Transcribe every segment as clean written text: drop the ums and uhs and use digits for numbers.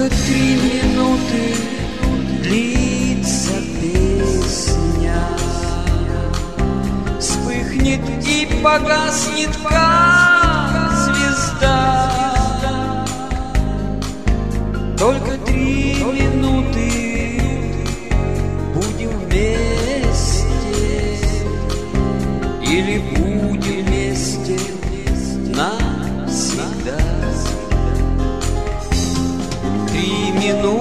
Только 3 минуты длится песня, вспыхнет и погаснет, как звезда. Только 3 минуты будем вместе, или будем вместе навсегда. 3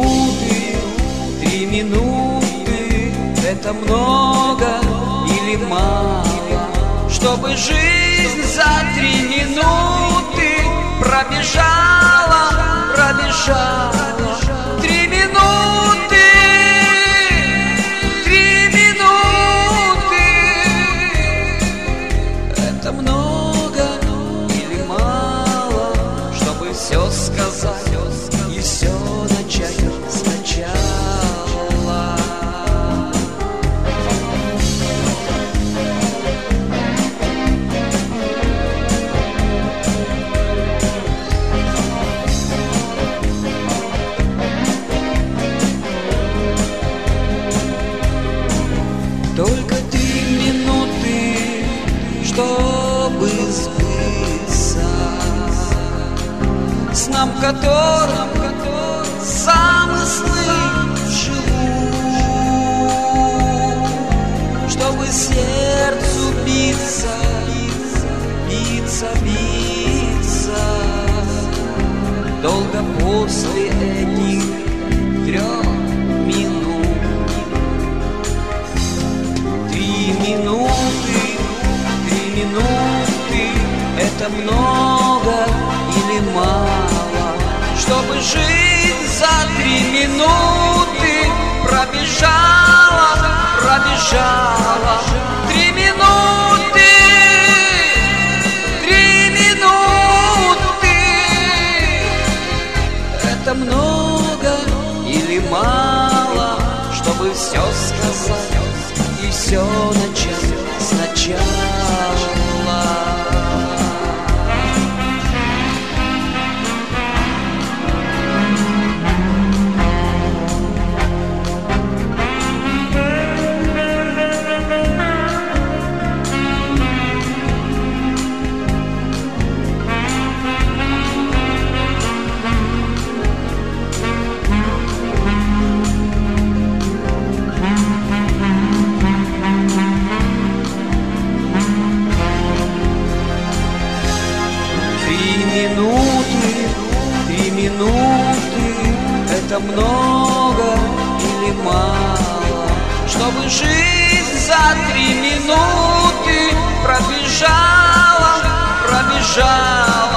минуты, это много или мало, чтобы жизнь за 3 минуты пробежала. 3 минуты, 3 минуты, это много или мало, чтобы все сказать и все начать сначала. Только 3 минуты, чтобы сбыться снам, которым замыслы живут, чтобы сердцу биться, долго после этих 3 минут. 3 минуты, это много или мало, чтобы жизнь за 3 минуты пробежала. 3 минуты, 3 минуты, это много или мало, чтобы все сказать и все начать сначала. 3 минуты, это много или мало, чтобы жизнь за 3 минуты пробежала.